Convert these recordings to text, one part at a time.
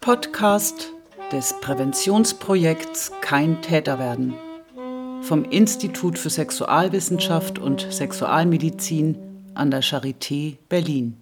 Podcast des Präventionsprojekts Kein Täter werden vom Institut für Sexualwissenschaft und Sexualmedizin an der Charité Berlin.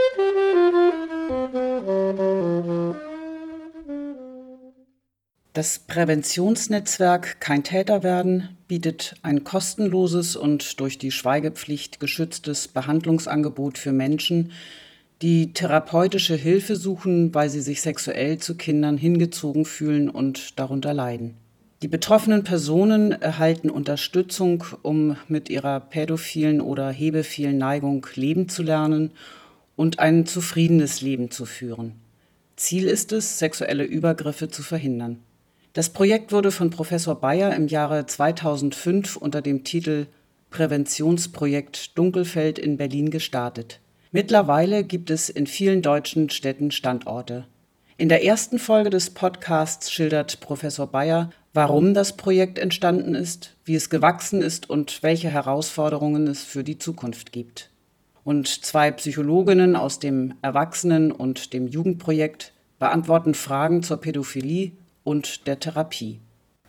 Das Präventionsnetzwerk Kein Täter werden bietet ein kostenloses und durch die Schweigepflicht geschütztes Behandlungsangebot für Menschen, die therapeutische Hilfe suchen, weil sie sich sexuell zu Kindern hingezogen fühlen und darunter leiden. Die betroffenen Personen erhalten Unterstützung, um mit ihrer pädophilen oder hebephilen Neigung leben zu lernen und ein zufriedenes Leben zu führen. Ziel ist es, sexuelle Übergriffe zu verhindern. Das Projekt wurde von Professor Bayer im Jahre 2005 unter dem Titel Präventionsprojekt Dunkelfeld in Berlin gestartet. Mittlerweile gibt es in vielen deutschen Städten Standorte. In der ersten Folge des Podcasts schildert Professor Bayer, warum das Projekt entstanden ist, wie es gewachsen ist und welche Herausforderungen es für die Zukunft gibt. Und zwei Psychologinnen aus dem Erwachsenen- und dem Jugendprojekt beantworten Fragen zur Pädophilie und der Therapie.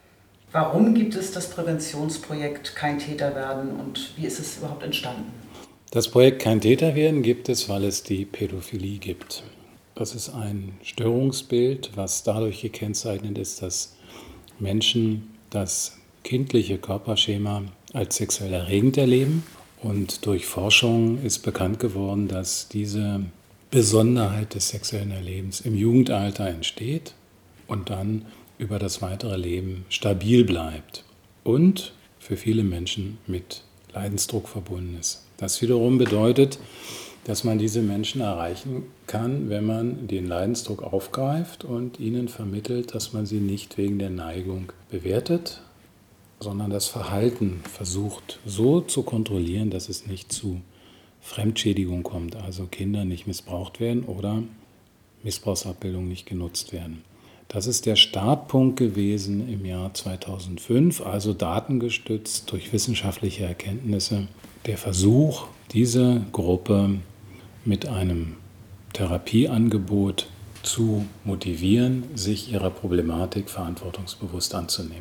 Warum gibt es das Präventionsprojekt Kein Täter werden und wie ist es überhaupt entstanden? Das Projekt Kein Täter werden gibt es, weil es die Pädophilie gibt. Das ist ein Störungsbild, was dadurch gekennzeichnet ist, dass Menschen das kindliche Körperschema als sexuell erregend erleben. Und durch Forschung ist bekannt geworden, dass diese Besonderheit des sexuellen Erlebens im Jugendalter entsteht und dann über das weitere Leben stabil bleibt und für viele Menschen mit Leidensdruck verbunden ist. Das wiederum bedeutet, dass man diese Menschen erreichen kann, wenn man den Leidensdruck aufgreift und ihnen vermittelt, dass man sie nicht wegen der Neigung bewertet, sondern das Verhalten versucht so zu kontrollieren, dass es nicht zu Fremdschädigung kommt, also Kinder nicht missbraucht werden oder Missbrauchsabbildungen nicht genutzt werden. Das ist der Startpunkt gewesen im Jahr 2005, also datengestützt durch wissenschaftliche Erkenntnisse. Der Versuch, diese Gruppe mit einem Therapieangebot zu motivieren, sich ihrer Problematik verantwortungsbewusst anzunehmen.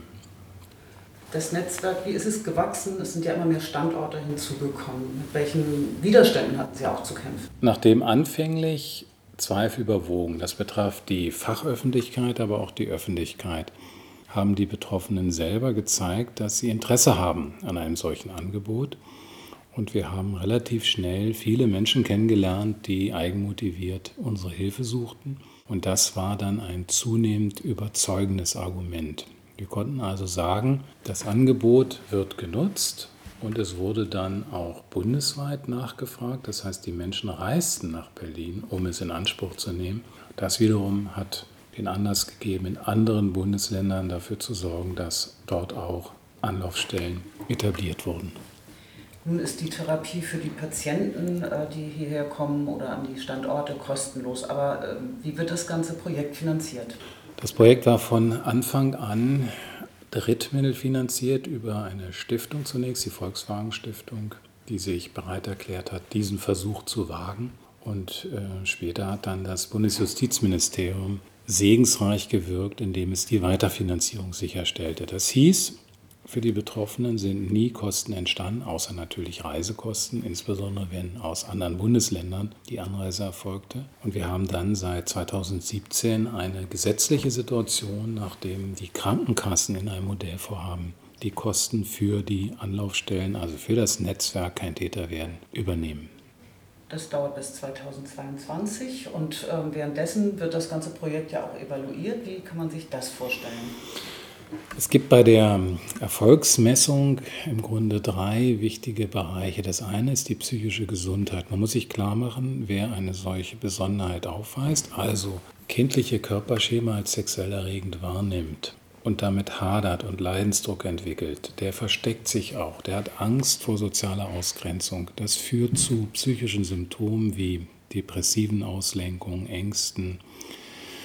Das Netzwerk, wie ist es gewachsen? Es sind ja immer mehr Standorte hinzugekommen. Mit welchen Widerständen hatten Sie auch zu kämpfen? Nachdem anfänglich Zweifel überwogen, das betraf die Fachöffentlichkeit, aber auch die Öffentlichkeit, haben die Betroffenen selber gezeigt, dass sie Interesse haben an einem solchen Angebot. Und wir haben relativ schnell viele Menschen kennengelernt, die eigenmotiviert unsere Hilfe suchten. Und das war dann ein zunehmend überzeugendes Argument. Wir konnten also sagen, das Angebot wird genutzt und es wurde dann auch bundesweit nachgefragt. Das heißt, die Menschen reisten nach Berlin, um es in Anspruch zu nehmen. Das wiederum hat den Anlass gegeben, in anderen Bundesländern dafür zu sorgen, dass dort auch Anlaufstellen etabliert wurden. Nun ist die Therapie für die Patienten, die hierher kommen oder an die Standorte, kostenlos. Aber wie wird das ganze Projekt finanziert? Das Projekt war von Anfang an drittmittelfinanziert über eine Stiftung zunächst, die Volkswagen Stiftung, die sich bereit erklärt hat, diesen Versuch zu wagen. Und später hat dann das Bundesjustizministerium segensreich gewirkt, indem es die Weiterfinanzierung sicherstellte. Das hieß, für die Betroffenen sind nie Kosten entstanden, außer natürlich Reisekosten, insbesondere wenn aus anderen Bundesländern die Anreise erfolgte. Und wir haben dann seit 2017 eine gesetzliche Situation, nachdem die Krankenkassen in einem Modellvorhaben die Kosten für die Anlaufstellen, also für das Netzwerk Kein Täter werden, übernehmen. Das dauert bis 2022 und währenddessen wird das ganze Projekt ja auch evaluiert. Wie kann man sich das vorstellen? Es gibt bei der Erfolgsmessung im Grunde drei wichtige Bereiche. Das eine ist die psychische Gesundheit. Man muss sich klar machen, wer eine solche Besonderheit aufweist, also kindliche Körperschema als sexuell erregend wahrnimmt und damit hadert und Leidensdruck entwickelt, der versteckt sich auch, der hat Angst vor sozialer Ausgrenzung. Das führt zu psychischen Symptomen wie depressiven Auslenkungen, Ängsten,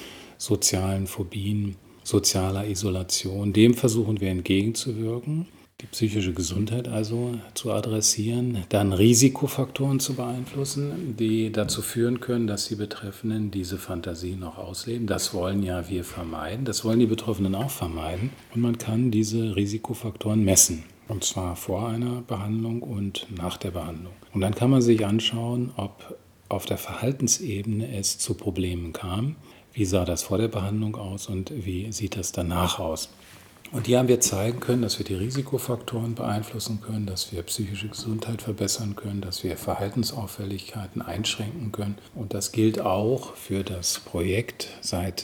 sozialen Phobien, sozialer Isolation. Dem versuchen wir entgegenzuwirken. die psychische Gesundheit also zu adressieren, dann Risikofaktoren zu beeinflussen, die dazu führen können, dass die Betreffenden diese Fantasie noch ausleben. Das wollen ja wir vermeiden, das wollen die Betroffenen auch vermeiden. Und man kann diese Risikofaktoren messen, und zwar vor einer Behandlung und nach der Behandlung. Und dann kann man sich anschauen, ob auf der Verhaltensebene es zu Problemen kam. Wie sah das vor der Behandlung aus und wie sieht das danach aus? Und hier haben wir zeigen können, dass wir die Risikofaktoren beeinflussen können, dass wir psychische Gesundheit verbessern können, dass wir Verhaltensauffälligkeiten einschränken können. Und das gilt auch für das Projekt seit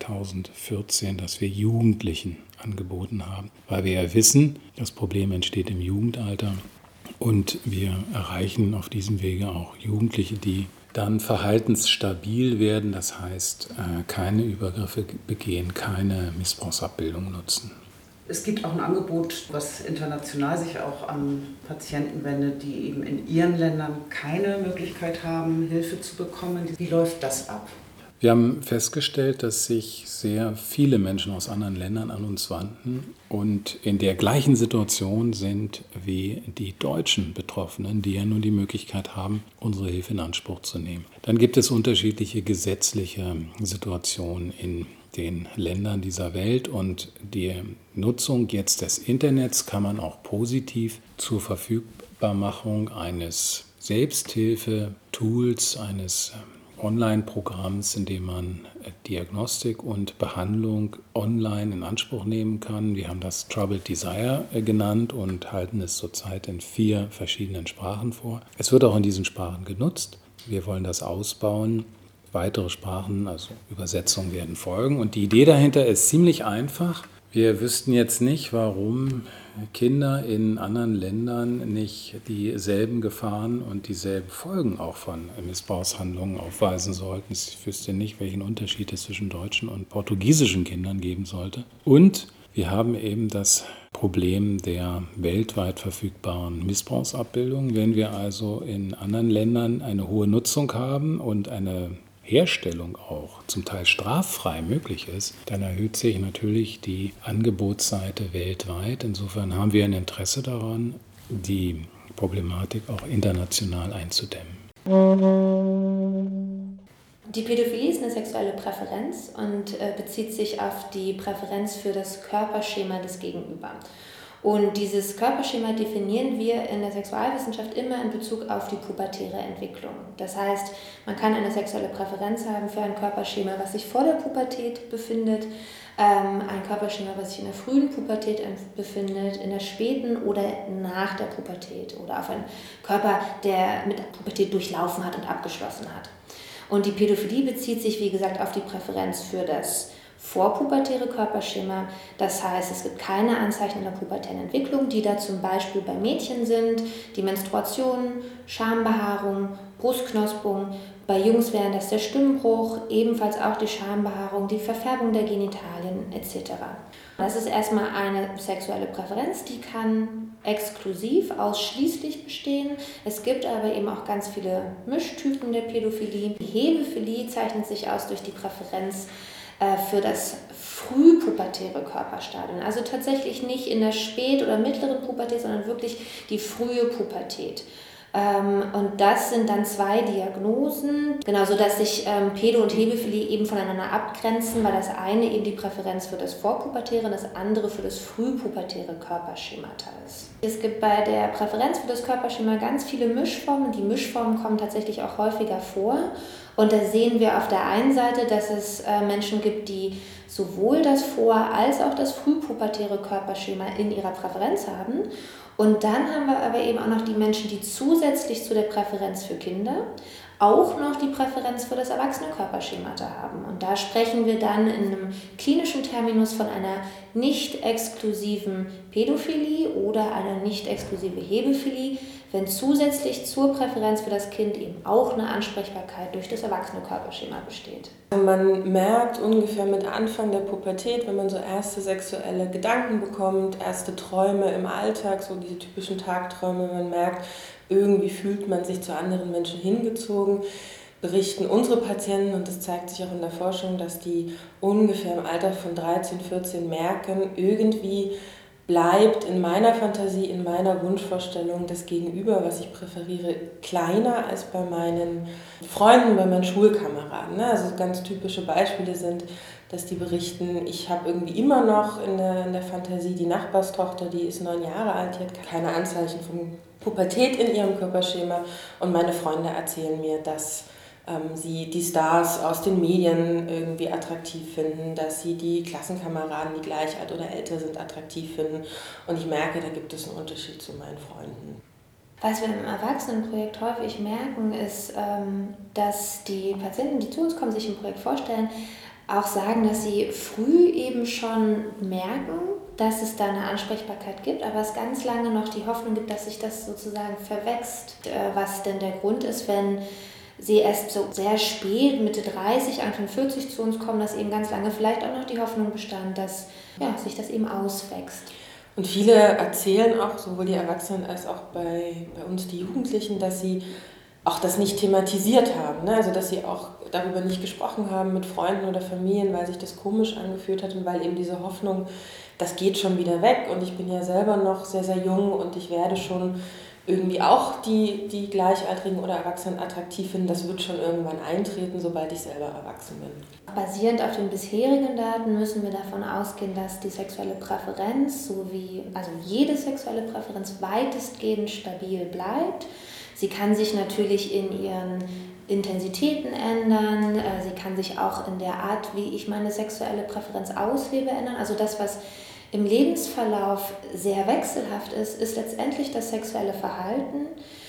2014, das wir Jugendlichen angeboten haben, weil wir ja wissen, das Problem entsteht im Jugendalter und wir erreichen auf diesem Wege auch Jugendliche, die dann verhaltensstabil werden, das heißt keine Übergriffe begehen, keine Missbrauchsabbildung nutzen. Es gibt auch ein Angebot, was international sich auch an Patienten wendet, die eben in ihren Ländern keine Möglichkeit haben, Hilfe zu bekommen. Wie läuft das ab? Wir haben festgestellt, dass sich sehr viele Menschen aus anderen Ländern an uns wandten und in der gleichen Situation sind wie die deutschen Betroffenen, die ja nun die Möglichkeit haben, unsere Hilfe in Anspruch zu nehmen. Dann gibt es unterschiedliche gesetzliche Situationen in den Ländern dieser Welt und die Nutzung jetzt des Internets kann man auch positiv zur Verfügbarmachung eines Selbsthilfe-Tools, eines Online-Programms, in dem man Diagnostik und Behandlung online in Anspruch nehmen kann. Wir haben das Troubled Desire genannt und halten es zurzeit in 4 verschiedenen Sprachen vor. Es wird auch in diesen Sprachen genutzt. Wir wollen das ausbauen. Weitere Sprachen, also Übersetzungen, werden folgen. Und die Idee dahinter ist ziemlich einfach. Wir wüssten jetzt nicht, warum Kinder in anderen Ländern nicht dieselben Gefahren und dieselben Folgen auch von Missbrauchshandlungen aufweisen sollten. Ich wüsste nicht, welchen Unterschied es zwischen deutschen und portugiesischen Kindern geben sollte. Und wir haben eben das Problem der weltweit verfügbaren Missbrauchsabbildung. Wenn wir also in anderen Ländern eine hohe Nutzung haben und eine Herstellung auch zum Teil straffrei möglich ist, dann erhöht sich natürlich die Angebotsseite weltweit. Insofern haben wir ein Interesse daran, die Problematik auch international einzudämmen. Die Pädophilie ist eine sexuelle Präferenz und bezieht sich auf die Präferenz für das Körperschema des Gegenüber. Und dieses Körperschema definieren wir in der Sexualwissenschaft immer in Bezug auf die pubertäre Entwicklung. Das heißt, man kann eine sexuelle Präferenz haben für ein Körperschema, was sich vor der Pubertät befindet, ein Körperschema, was sich in der frühen Pubertät befindet, in der späten oder nach der Pubertät oder auf einen Körper, der mit der Pubertät durchlaufen hat und abgeschlossen hat. Und die Pädophilie bezieht sich, wie gesagt, auf die Präferenz für das vorpubertäre Körperschema. Das heißt, es gibt keine Anzeichen einer pubertären Entwicklung, die da zum Beispiel bei Mädchen sind, die Menstruation, Schambehaarung, Brustknospung. Bei Jungs wären das der Stimmbruch, ebenfalls auch die Schambehaarung, die Verfärbung der Genitalien etc. Das ist erstmal eine sexuelle Präferenz, die kann exklusiv, ausschließlich bestehen. Es gibt aber eben auch ganz viele Mischtypen der Pädophilie. Die Hebephilie zeichnet sich aus durch die Präferenz für das frühpubertäre Körperstadium. Also tatsächlich nicht in der spät- oder mittleren Pubertät, sondern wirklich die frühe Pubertät. Und das sind dann 2 Diagnosen, genau, sodass sich Pädo- und Hebephilie eben voneinander abgrenzen, weil das eine eben die Präferenz für das vorpubertäre und das andere für das frühpubertäre Körperschemata ist. Es gibt bei der Präferenz für das Körperschema ganz viele Mischformen. Die Mischformen kommen tatsächlich auch häufiger vor. Und da sehen wir auf der einen Seite, dass es Menschen gibt, die sowohl das vor- als auch das frühpubertäre Körperschema in ihrer Präferenz haben. Und dann haben wir aber eben auch noch die Menschen, die zusätzlich zu der Präferenz für Kinder auch noch die Präferenz für das erwachsene Körperschemata haben. Und da sprechen wir dann in einem klinischen Terminus von einer nicht exklusiven Pädophilie oder einer nicht exklusive Hebephilie, wenn zusätzlich zur Präferenz für das Kind eben auch eine Ansprechbarkeit durch das erwachsene Körperschema besteht. Man merkt ungefähr mit Anfang der Pubertät, wenn man so erste sexuelle Gedanken bekommt, erste Träume im Alltag, so diese typischen Tagträume, man merkt, irgendwie fühlt man sich zu anderen Menschen hingezogen, berichten unsere Patienten, und das zeigt sich auch in der Forschung, dass die ungefähr im Alter von 13, 14 merken, irgendwie bleibt in meiner Fantasie, in meiner Wunschvorstellung das Gegenüber, was ich präferiere, kleiner als bei meinen Freunden, bei meinen Schulkameraden. Also ganz typische Beispiele sind, dass die berichten, ich habe irgendwie immer noch in der Fantasie die Nachbarstochter, die ist 9 Jahre alt, die hat keine Anzeichen von Pubertät in ihrem Körperschema, und meine Freunde erzählen mir, dass sie die Stars aus den Medien irgendwie attraktiv finden, dass sie die Klassenkameraden, die gleich alt oder älter sind, attraktiv finden. Und ich merke, da gibt es einen Unterschied zu meinen Freunden. Was wir im Erwachsenenprojekt häufig merken, ist, dass die Patienten, die zu uns kommen, sich im Projekt vorstellen, auch sagen, dass sie früh eben schon merken, dass es da eine Ansprechbarkeit gibt, aber es ganz lange noch die Hoffnung gibt, dass sich das sozusagen verwächst. Was denn der Grund ist, wenn sie erst so sehr spät, Mitte 30, Anfang 40 zu uns kommen, dass eben ganz lange vielleicht auch noch die Hoffnung bestand, dass sich das eben auswächst. Und viele erzählen auch, sowohl die Erwachsenen als auch bei uns die Jugendlichen, dass sie auch das nicht thematisiert haben, ne? Also dass sie auch darüber nicht gesprochen haben mit Freunden oder Familien, weil sich das komisch angefühlt hat und weil eben diese Hoffnung, das geht schon wieder weg und ich bin ja selber noch sehr, sehr jung und ich werde schon irgendwie auch die Gleichaltrigen oder Erwachsenen attraktiv finden, das wird schon irgendwann eintreten, sobald ich selber erwachsen bin. Basierend auf den bisherigen Daten müssen wir davon ausgehen, dass die sexuelle Präferenz also jede sexuelle Präferenz weitestgehend stabil bleibt. Sie kann sich natürlich in ihren Intensitäten ändern, sie kann sich auch in der Art, wie ich meine sexuelle Präferenz auslebe, ändern. Also das, was im Lebensverlauf sehr wechselhaft ist letztendlich das sexuelle Verhalten.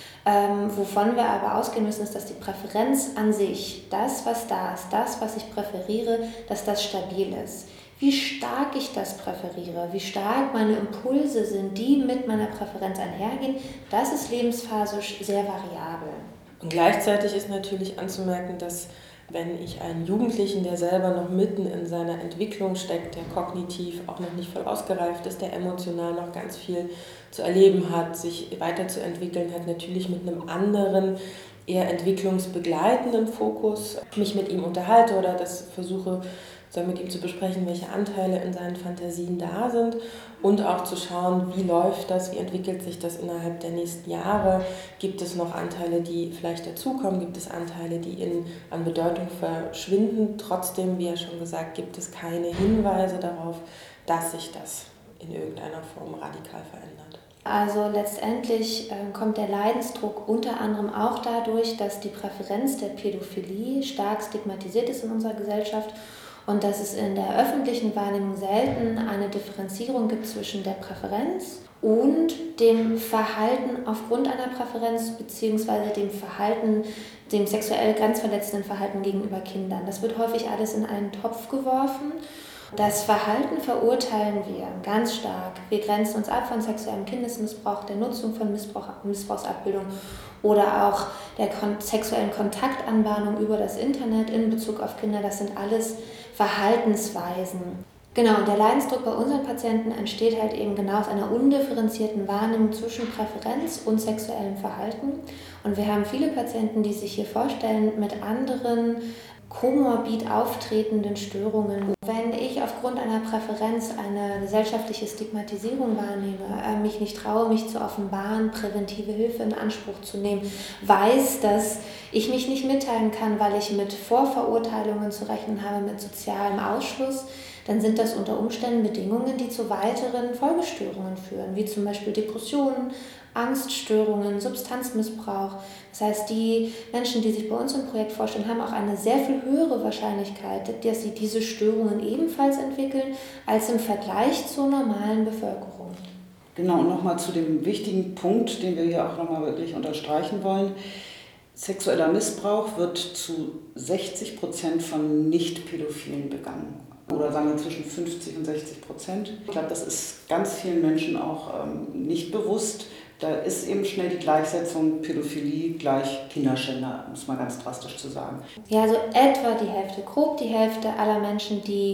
Wovon wir aber ausgehen müssen, ist, dass die Präferenz an sich, das, was da ist, das, was ich präferiere, dass das stabil ist. Wie stark ich das präferiere, wie stark meine Impulse sind, die mit meiner Präferenz einhergehen, das ist lebensphasisch sehr variabel. Und gleichzeitig ist natürlich anzumerken, dass wenn ich einen Jugendlichen, der selber noch mitten in seiner Entwicklung steckt, der kognitiv auch noch nicht voll ausgereift ist, der emotional noch ganz viel zu erleben hat, sich weiterzuentwickeln hat, natürlich mit einem anderen, eher entwicklungsbegleitenden Fokus mich mit ihm unterhalte oder das versuche, mit ihm zu besprechen, welche Anteile in seinen Fantasien da sind und auch zu schauen, wie läuft das, wie entwickelt sich das innerhalb der nächsten Jahre. Gibt es noch Anteile, die vielleicht dazukommen? Gibt es Anteile, die an Bedeutung verschwinden? Trotzdem, wie ja schon gesagt, gibt es keine Hinweise darauf, dass sich das in irgendeiner Form radikal verändert. Also letztendlich kommt der Leidensdruck unter anderem auch dadurch, dass die Präferenz der Pädophilie stark stigmatisiert ist in unserer Gesellschaft und dass es in der öffentlichen Wahrnehmung selten eine Differenzierung gibt zwischen der Präferenz und dem Verhalten aufgrund einer Präferenz bzw. dem sexuell grenzverletzenden Verhalten gegenüber Kindern. Das wird häufig alles in einen Topf geworfen. Das Verhalten verurteilen wir ganz stark. Wir grenzen uns ab von sexuellem Kindesmissbrauch, der Nutzung von Missbrauchsabbildung oder auch der sexuellen Kontaktanbahnung über das Internet in Bezug auf Kinder. Das sind alles Verhaltensweisen. Genau, und der Leidensdruck bei unseren Patienten entsteht halt eben genau aus einer undifferenzierten Wahrnehmung zwischen Präferenz und sexuellem Verhalten. Und wir haben viele Patienten, die sich hier vorstellen, mit anderen komorbid auftretenden Störungen. Wenn ich aufgrund einer Präferenz eine gesellschaftliche Stigmatisierung wahrnehme, mich nicht traue, mich zu offenbaren, präventive Hilfe in Anspruch zu nehmen, weiß, dass ich mich nicht mitteilen kann, weil ich mit Vorverurteilungen zu rechnen habe, mit sozialem Ausschluss, dann sind das unter Umständen Bedingungen, die zu weiteren Folgestörungen führen, wie zum Beispiel Depressionen, Angststörungen, Substanzmissbrauch. Das heißt, die Menschen, die sich bei uns im Projekt vorstellen, haben auch eine sehr viel höhere Wahrscheinlichkeit, dass sie diese Störungen ebenfalls entwickeln, als im Vergleich zur normalen Bevölkerung. Genau, und nochmal zu dem wichtigen Punkt, den wir hier auch nochmal wirklich unterstreichen wollen. Sexueller Missbrauch wird zu 60% von Nicht-Pädophilen begangen. Oder sagen wir zwischen 50 und 60%. Ich glaube, das ist ganz vielen Menschen auch nicht bewusst. Da ist eben schnell die Gleichsetzung Pädophilie gleich Kinderschänder, muss man ganz drastisch zu sagen. Ja, also etwa die Hälfte, grob die Hälfte aller Menschen, die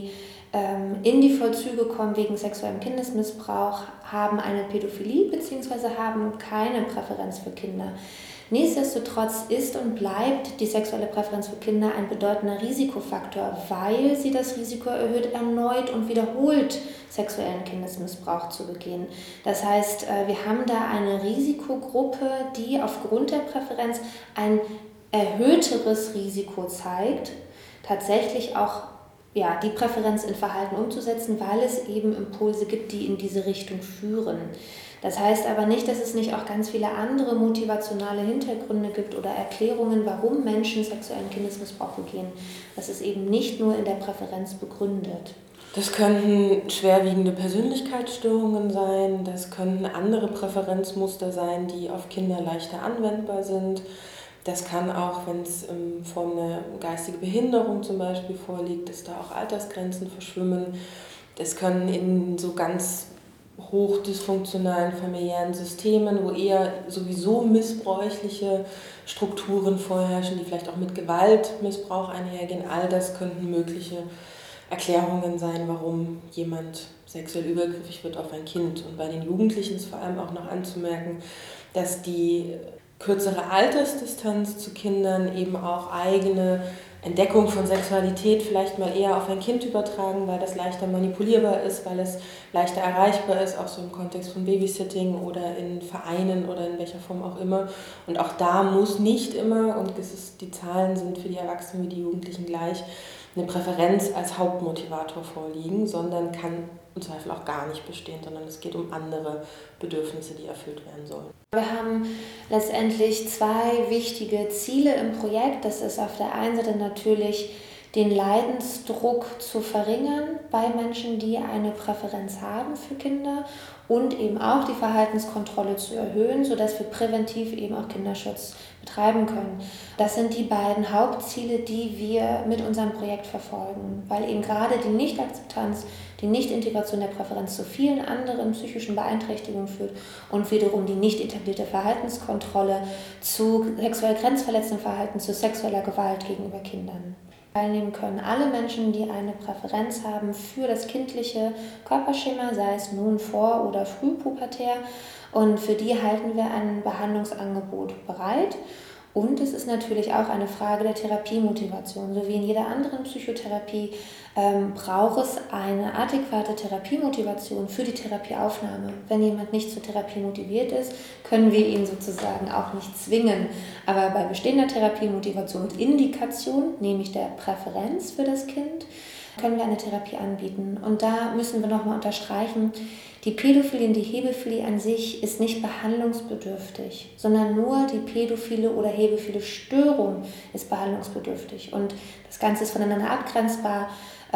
in die Vollzüge kommen wegen sexuellem Kindesmissbrauch, haben eine Pädophilie bzw. haben keine Präferenz für Kinder. Nichtsdestotrotz ist und bleibt die sexuelle Präferenz für Kinder ein bedeutender Risikofaktor, weil sie das Risiko erhöht, erneut und wiederholt sexuellen Kindesmissbrauch zu begehen. Das heißt, wir haben da eine Risikogruppe, die aufgrund der Präferenz ein erhöhteres Risiko zeigt, tatsächlich auch die Präferenz in Verhalten umzusetzen, weil es eben Impulse gibt, die in diese Richtung führen. Das heißt aber nicht, dass es nicht auch ganz viele andere motivationale Hintergründe gibt oder Erklärungen, warum Menschen sexuellen Kindesmissbrauch begehen. Das ist eben nicht nur in der Präferenz begründet. Das könnten schwerwiegende Persönlichkeitsstörungen sein, das könnten andere Präferenzmuster sein, die auf Kinder leichter anwendbar sind. Das kann auch, wenn es in Form einer geistigen Behinderung zum Beispiel vorliegt, dass da auch Altersgrenzen verschwimmen. Das können in so ganz hoch dysfunktionalen familiären Systemen, wo eher sowieso missbräuchliche Strukturen vorherrschen, die vielleicht auch mit Gewaltmissbrauch einhergehen. All das könnten mögliche Erklärungen sein, warum jemand sexuell übergriffig wird auf ein Kind. Und bei den Jugendlichen ist vor allem auch noch anzumerken, dass die kürzere Altersdistanz zu Kindern eben auch eigene Entdeckung von Sexualität vielleicht mal eher auf ein Kind übertragen, weil das leichter manipulierbar ist, weil es leichter erreichbar ist, auch so im Kontext von Babysitting oder in Vereinen oder in welcher Form auch immer. Und auch da muss nicht immer, und die Zahlen sind für die Erwachsenen wie die Jugendlichen gleich, eine Präferenz als Hauptmotivator vorliegen, sondern kann im Zweifel auch gar nicht bestehen, sondern es geht um andere Bedürfnisse, die erfüllt werden sollen. Wir haben letztendlich 2 wichtige Ziele im Projekt. Das ist auf der einen Seite natürlich den Leidensdruck zu verringern bei Menschen, die eine Präferenz haben für Kinder und eben auch die Verhaltenskontrolle zu erhöhen, sodass wir präventiv eben auch Kinderschutz betreiben können. Das sind die beiden Hauptziele, die wir mit unserem Projekt verfolgen, weil eben gerade die Nichtakzeptanz, die Nichtintegration der Präferenz zu vielen anderen psychischen Beeinträchtigungen führt und wiederum die nicht etablierte Verhaltenskontrolle zu sexuell grenzverletzendem Verhalten, zu sexueller Gewalt gegenüber Kindern. Teilnehmen können alle Menschen, die eine Präferenz haben für das kindliche Körperschema, sei es nun vor- oder frühpubertär. Und für die halten wir ein Behandlungsangebot bereit. Und es ist natürlich auch eine Frage der Therapiemotivation. So wie in jeder anderen Psychotherapie braucht es eine adäquate Therapiemotivation für die Therapieaufnahme. Wenn jemand nicht zur Therapie motiviert ist, können wir ihn sozusagen auch nicht zwingen. Aber bei bestehender Therapiemotivation und Indikation, nämlich der Präferenz für das Kind, können wir eine Therapie anbieten. Und da müssen wir nochmal unterstreichen, die Pädophilie und die Hebephilie an sich ist nicht behandlungsbedürftig, sondern nur die pädophile oder hebephile Störung ist behandlungsbedürftig. Und das Ganze ist voneinander abgrenzbar,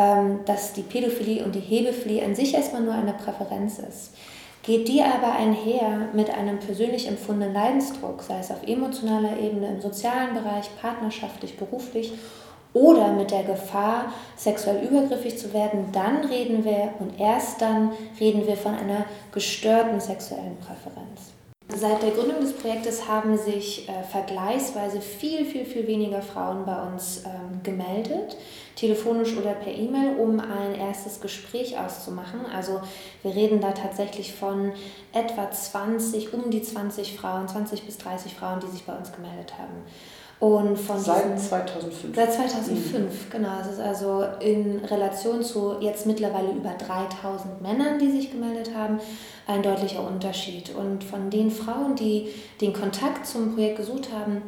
dass die Pädophilie und die Hebephilie an sich erstmal nur eine Präferenz ist. Geht die aber einher mit einem persönlich empfundenen Leidensdruck, sei es auf emotionaler Ebene, im sozialen Bereich, partnerschaftlich, beruflich, oder mit der Gefahr, sexuell übergriffig zu werden, dann reden wir und erst dann reden wir von einer gestörten sexuellen Präferenz. Seit der Gründung des Projektes haben sich vergleichsweise viel weniger Frauen bei uns gemeldet, telefonisch oder per E-Mail, um ein erstes Gespräch auszumachen. Also wir reden da tatsächlich von etwa 20 Frauen, 20 bis 30 Frauen, die sich bei uns gemeldet haben. Und seit 2005. Seit 2005, genau. Das ist also in Relation zu jetzt mittlerweile über 3000 Männern, die sich gemeldet haben, ein deutlicher Unterschied. Und von den Frauen, die den Kontakt zum Projekt gesucht haben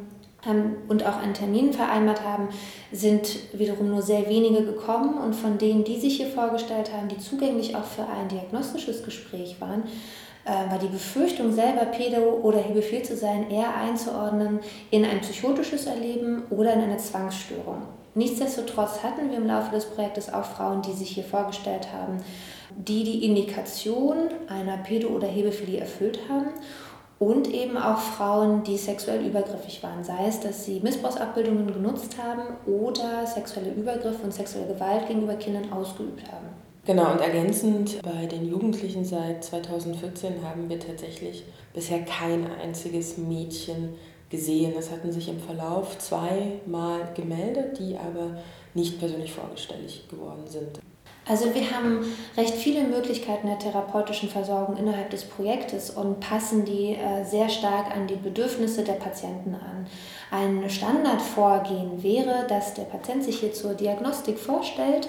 und auch einen Termin vereinbart haben, sind wiederum nur sehr wenige gekommen. Und von denen, die sich hier vorgestellt haben, die zugänglich auch für ein diagnostisches Gespräch waren, war die Befürchtung, selber pädo- oder hebephil zu sein, eher einzuordnen in ein psychotisches Erleben oder in eine Zwangsstörung. Nichtsdestotrotz hatten wir im Laufe des Projektes auch Frauen, die sich hier vorgestellt haben, die die Indikation einer Pädo- oder Hebephilie erfüllt haben und eben auch Frauen, die sexuell übergriffig waren, sei es, dass sie Missbrauchsabbildungen genutzt haben oder sexuelle Übergriffe und sexuelle Gewalt gegenüber Kindern ausgeübt haben. Genau, und ergänzend bei den Jugendlichen seit 2014 haben wir tatsächlich bisher kein einziges Mädchen gesehen. Es hatten sich im Verlauf 2 Mal gemeldet, die aber nicht persönlich vorstellig geworden sind. Also wir haben recht viele Möglichkeiten der therapeutischen Versorgung innerhalb des Projektes und passen die sehr stark an die Bedürfnisse der Patienten an. Ein Standardvorgehen wäre, dass der Patient sich hier zur Diagnostik vorstellt,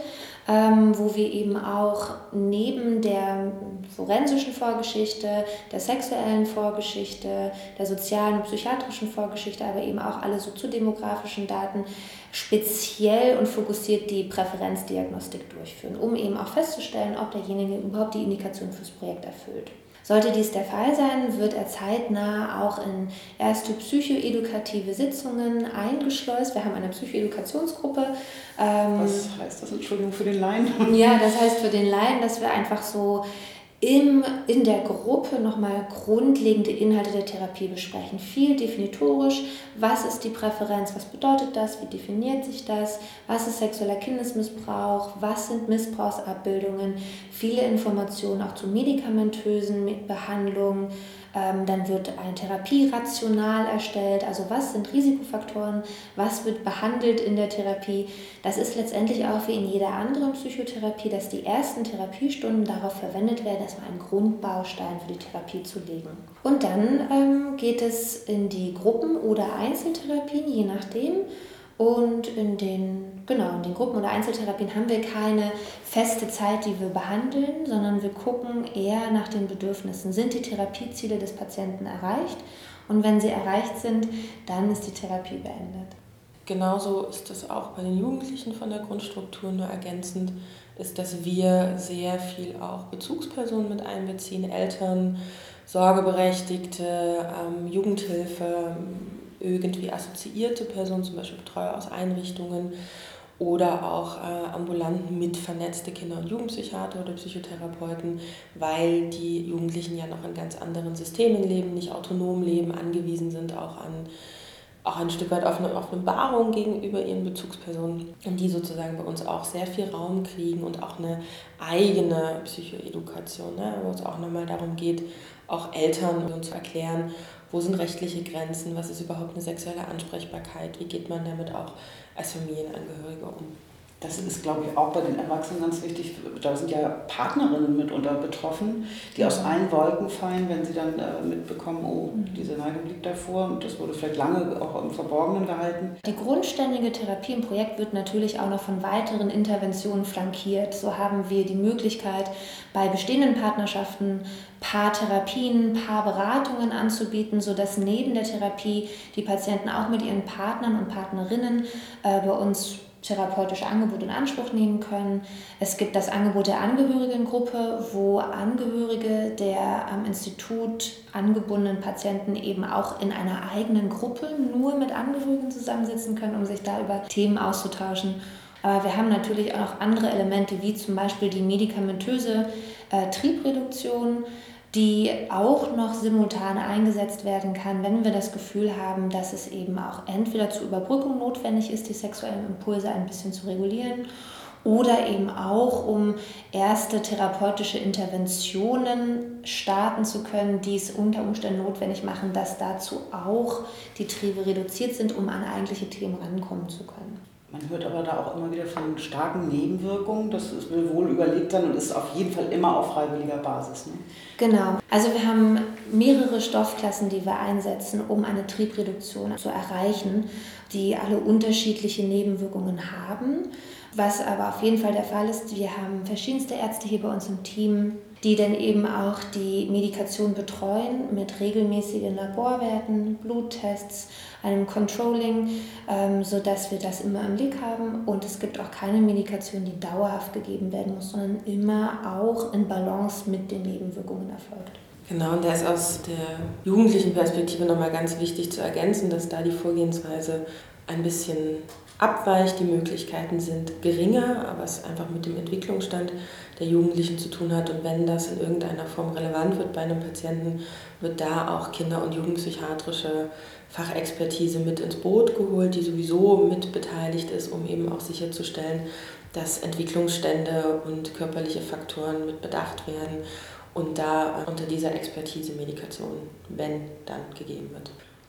wo wir eben auch neben der forensischen Vorgeschichte, der sexuellen Vorgeschichte, der sozialen und psychiatrischen Vorgeschichte, aber eben auch alle soziodemografischen Daten speziell und fokussiert die Präferenzdiagnostik durchführen, um eben auch festzustellen, ob derjenige überhaupt die Indikation fürs Projekt erfüllt. Sollte dies der Fall sein, wird er zeitnah auch in erste psychoedukative Sitzungen eingeschleust. Wir haben eine Psychoedukationsgruppe. Was heißt das? Entschuldigung für den Laien. Ja, das heißt für den Laien, dass wir einfach so in der Gruppe nochmal grundlegende Inhalte der Therapie besprechen. Viel definitorisch, was ist die Präferenz, was bedeutet das, wie definiert sich das, was ist sexueller Kindesmissbrauch, was sind Missbrauchsabbildungen, viele Informationen auch zu medikamentösen Behandlungen. Dann wird ein Therapierational erstellt, also was sind Risikofaktoren, was wird behandelt in der Therapie. Das ist letztendlich auch wie in jeder anderen Psychotherapie, dass die ersten Therapiestunden darauf verwendet werden, erstmal einen Grundbaustein für die Therapie zu legen. Und dann geht es in die Gruppen- oder Einzeltherapien, je nachdem. Und in den Gruppen- oder Einzeltherapien haben wir keine feste Zeit, die wir behandeln, sondern wir gucken eher nach den Bedürfnissen. Sind die Therapieziele des Patienten erreicht? Und wenn sie erreicht sind, dann ist die Therapie beendet. Genauso ist es auch bei den Jugendlichen von der Grundstruktur, nur ergänzend ist, dass wir sehr viel auch Bezugspersonen mit einbeziehen, Eltern, Sorgeberechtigte, Jugendhilfe, irgendwie assoziierte Personen, zum Beispiel Betreuer aus Einrichtungen oder auch ambulant mit vernetzte Kinder- und Jugendpsychiater oder Psychotherapeuten, weil die Jugendlichen ja noch in ganz anderen Systemen leben, nicht autonom leben, angewiesen sind auch ein Stück weit auf eine Bewahrung gegenüber ihren Bezugspersonen und die sozusagen bei uns auch sehr viel Raum kriegen und auch eine eigene Psychoedukation, ne, wo es auch nochmal darum geht, auch Eltern zu erklären, wo sind rechtliche Grenzen, was ist überhaupt eine sexuelle Ansprechbarkeit, wie geht man damit auch als Familienangehörige um. Das ist, glaube ich, auch bei den Erwachsenen ganz wichtig. Da sind ja Partnerinnen mitunter betroffen, die aus allen Wolken fallen, wenn sie dann mitbekommen, oh, diese Neigung liegt davor und das wurde vielleicht lange auch im Verborgenen gehalten. Die grundständige Therapie im Projekt wird natürlich auch noch von weiteren Interventionen flankiert. So haben wir die Möglichkeit, bei bestehenden Partnerschaften Paartherapien, Paarberatungen anzubieten, sodass neben der Therapie die Patienten auch mit ihren Partnern und Partnerinnen bei uns therapeutische Angebote in Anspruch nehmen können. Es gibt das Angebot der Angehörigengruppe, wo Angehörige der am Institut angebundenen Patienten eben auch in einer eigenen Gruppe nur mit Angehörigen zusammensitzen können, um sich da über Themen auszutauschen. Aber wir haben natürlich auch noch andere Elemente, wie zum Beispiel die medikamentöse Triebreduktion, die auch noch simultan eingesetzt werden kann, wenn wir das Gefühl haben, dass es eben auch entweder zur Überbrückung notwendig ist, die sexuellen Impulse ein bisschen zu regulieren, oder eben auch, um erste therapeutische Interventionen starten zu können, die es unter Umständen notwendig machen, dass dazu auch die Triebe reduziert sind, um an eigentliche Themen rankommen zu können. Man hört aber da auch immer wieder von starken Nebenwirkungen. Das will wohl überlegt sein und ist auf jeden Fall immer auf freiwilliger Basis. Ne? Genau. Also wir haben mehrere Stoffklassen, die wir einsetzen, um eine Triebreduktion zu erreichen, die alle unterschiedliche Nebenwirkungen haben. Was aber auf jeden Fall der Fall ist, wir haben verschiedenste Ärzte hier bei uns im Team, die dann eben auch die Medikation betreuen mit regelmäßigen Laborwerten, Bluttests, einem Controlling, sodass wir das immer im Blick haben. Und es gibt auch keine Medikation, die dauerhaft gegeben werden muss, sondern immer auch in Balance mit den Nebenwirkungen erfolgt. Genau, und da ist aus der jugendlichen Perspektive nochmal ganz wichtig zu ergänzen, dass da die Vorgehensweise ein bisschen abweicht. Die Möglichkeiten sind geringer, aber es einfach mit dem Entwicklungsstand der Jugendlichen zu tun hat. Und wenn das in irgendeiner Form relevant wird bei einem Patienten, wird da auch Kinder- und Jugendpsychiatrische Fachexpertise mit ins Boot geholt, die sowieso mit beteiligt ist, um eben auch sicherzustellen, dass Entwicklungsstände und körperliche Faktoren mit bedacht werden und da unter dieser Expertise Medikation, wenn dann, gegeben wird.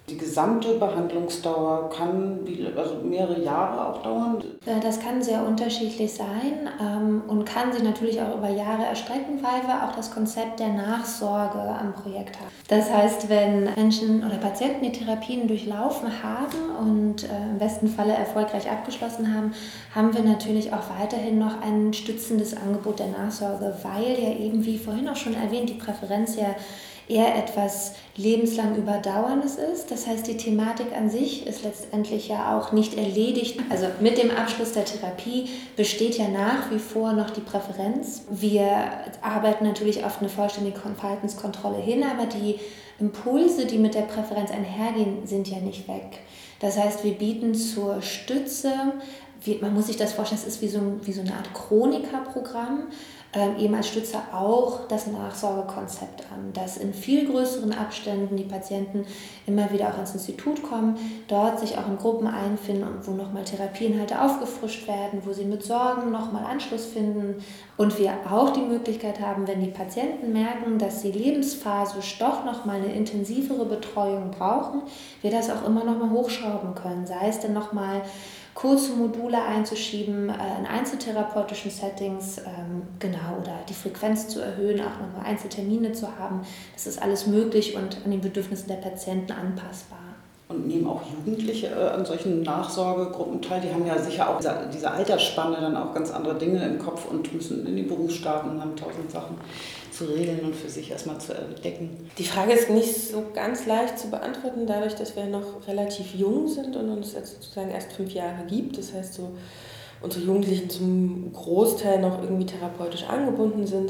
Die gesamte Behandlungsdauer kann also mehrere Jahre auch dauern? Das kann sehr unterschiedlich sein und kann sich natürlich auch über Jahre erstrecken, weil wir auch das Konzept der Nachsorge am Projekt haben. Das heißt, wenn Menschen oder Patienten die Therapien durchlaufen haben und im besten Falle erfolgreich abgeschlossen haben, haben wir natürlich auch weiterhin noch ein stützendes Angebot der Nachsorge, weil ja eben, wie vorhin auch schon erwähnt, die Präferenz ja eher etwas lebenslang Überdauerndes ist. Das heißt, die Thematik an sich ist letztendlich ja auch nicht erledigt. Also mit dem Abschluss der Therapie besteht ja nach wie vor noch die Präferenz. Wir arbeiten natürlich auf eine vollständige Verhaltenskontrolle hin, aber die Impulse, die mit der Präferenz einhergehen, sind ja nicht weg. Das heißt, wir bieten zur Stütze, man muss sich das vorstellen, es ist wie so eine Art Chronikerprogramm, eben als Stütze auch das Nachsorgekonzept an, dass in viel größeren Abständen die Patienten immer wieder auch ins Institut kommen, dort sich auch in Gruppen einfinden und wo nochmal Therapieinhalte aufgefrischt werden, wo sie mit Sorgen nochmal Anschluss finden und wir auch die Möglichkeit haben, wenn die Patienten merken, dass sie lebensphasisch doch nochmal eine intensivere Betreuung brauchen, wir das auch immer nochmal hochschrauben können, sei es dann nochmal kurze Module einzuschieben in einzeltherapeutischen Settings, oder die Frequenz zu erhöhen, auch nochmal Einzeltermine zu haben. Das ist alles möglich und an den Bedürfnissen der Patienten anpassbar. Und nehmen auch Jugendliche an solchen Nachsorgegruppen teil? Die haben ja sicher auch diese Altersspanne dann auch ganz andere Dinge im Kopf und müssen in den Beruf starten und haben 1000 Sachen zu regeln und für sich erstmal zu entdecken. Die Frage ist nicht so ganz leicht zu beantworten, dadurch, dass wir noch relativ jung sind und uns jetzt sozusagen erst 5 Jahre gibt. Das heißt, so unsere Jugendlichen zum Großteil noch irgendwie therapeutisch angebunden sind.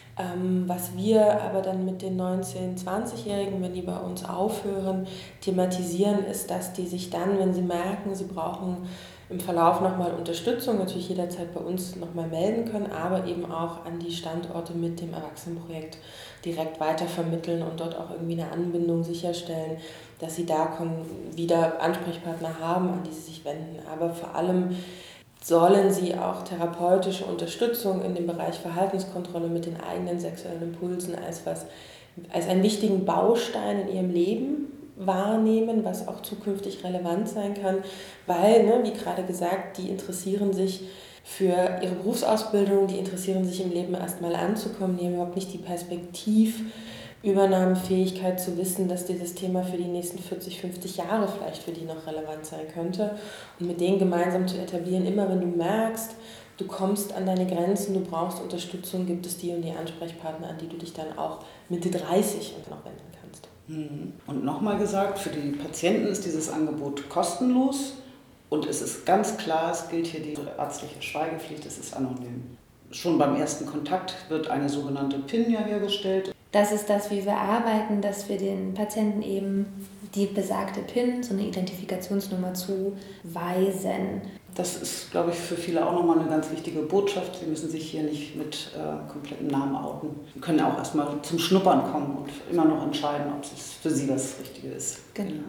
Was wir aber dann mit den 19-, 20-Jährigen, wenn die bei uns aufhören, thematisieren, ist, dass die sich dann, wenn sie merken, sie brauchen im Verlauf nochmal Unterstützung, natürlich jederzeit bei uns nochmal melden können, aber eben auch an die Standorte mit dem Erwachsenenprojekt direkt weitervermitteln und dort auch irgendwie eine Anbindung sicherstellen, dass sie da wieder Ansprechpartner haben, an die sie sich wenden. Aber vor allem sollen sie auch therapeutische Unterstützung in dem Bereich Verhaltenskontrolle mit den eigenen sexuellen Impulsen als einen wichtigen Baustein in ihrem Leben wahrnehmen, was auch zukünftig relevant sein kann, weil, wie gerade gesagt, die interessieren sich für ihre Berufsausbildung, die interessieren sich im Leben erstmal anzukommen, die haben überhaupt nicht die Perspektivübernahmefähigkeit zu wissen, dass dieses Thema für die nächsten 40, 50 Jahre vielleicht für die noch relevant sein könnte. Und mit denen gemeinsam zu etablieren, immer wenn du merkst, du kommst an deine Grenzen, du brauchst Unterstützung, gibt es die und die Ansprechpartner, an die du dich dann auch Mitte 30 noch wenden kannst. Und nochmal gesagt, für die Patienten ist dieses Angebot kostenlos und es ist ganz klar, es gilt hier die ärztliche Schweigepflicht, es ist anonym. Schon beim ersten Kontakt wird eine sogenannte PIN ja hergestellt. Das ist das, wie wir arbeiten, dass wir den Patienten eben die besagte PIN, so eine Identifikationsnummer zuweisen. Das ist, glaube ich, für viele auch nochmal eine ganz wichtige Botschaft. Sie müssen sich hier nicht mit komplettem Namen outen. Sie können auch erstmal zum Schnuppern kommen und immer noch entscheiden, ob es für Sie das Richtige ist.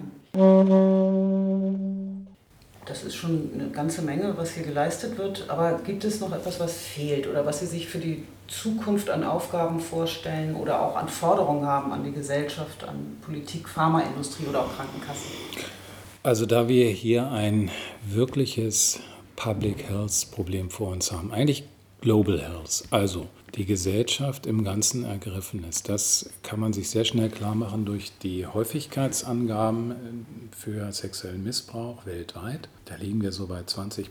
Genau. Das ist schon eine ganze Menge, was hier geleistet wird. Aber gibt es noch etwas, was fehlt oder was Sie sich für die Zukunft an Aufgaben vorstellen oder auch an Forderungen haben an die Gesellschaft, an Politik, Pharmaindustrie oder auch Krankenkassen? Also da wir hier ein wirkliches Public Health Problem vor uns haben, eigentlich Global Health, also die Gesellschaft im Ganzen ergriffen ist. Das kann man sich sehr schnell klar machen durch die Häufigkeitsangaben für sexuellen Missbrauch weltweit. Da liegen wir so bei 20%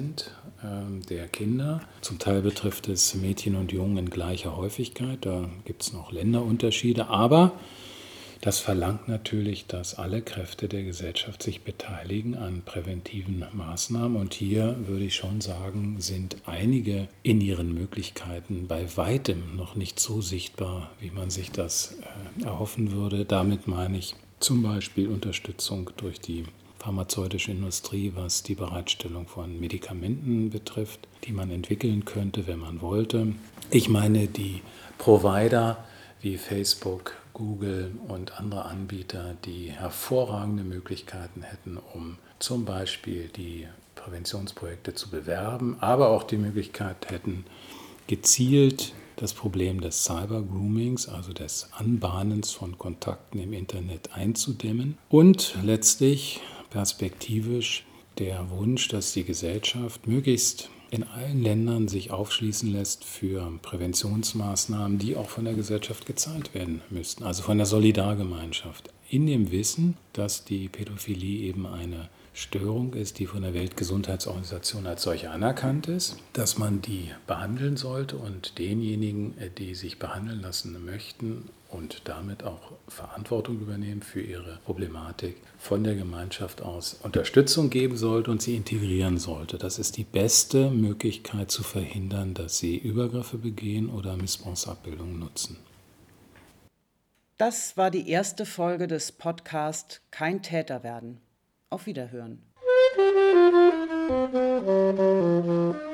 der Kinder. Zum Teil betrifft es Mädchen und Jungen in gleicher Häufigkeit. Da gibt es noch Länderunterschiede, aber das verlangt natürlich, dass alle Kräfte der Gesellschaft sich beteiligen an präventiven Maßnahmen. Und hier würde ich schon sagen, sind einige in ihren Möglichkeiten bei weitem noch nicht so sichtbar, wie man sich das erhoffen würde. Damit meine ich zum Beispiel Unterstützung durch die pharmazeutische Industrie, was die Bereitstellung von Medikamenten betrifft, die man entwickeln könnte, wenn man wollte. Ich meine die Provider wie Facebook, Google und andere Anbieter, die hervorragende Möglichkeiten hätten, um zum Beispiel die Präventionsprojekte zu bewerben, aber auch die Möglichkeit hätten, gezielt das Problem des Cyber-Groomings, also des Anbahnens von Kontakten im Internet einzudämmen und letztlich perspektivisch der Wunsch, dass die Gesellschaft möglichst in allen Ländern sich aufschließen lässt für Präventionsmaßnahmen, die auch von der Gesellschaft gezahlt werden müssten, also von der Solidargemeinschaft, in dem Wissen, dass die Pädophilie eben eine Störung ist, die von der Weltgesundheitsorganisation als solche anerkannt ist, dass man die behandeln sollte und denjenigen, die sich behandeln lassen möchten und damit auch Verantwortung übernehmen für ihre Problematik, von der Gemeinschaft aus Unterstützung geben sollte und sie integrieren sollte. Das ist die beste Möglichkeit zu verhindern, dass sie Übergriffe begehen oder Missbrauchsabbildungen nutzen. Das war die erste Folge des Podcasts Kein Täter werden. Auf Wiederhören.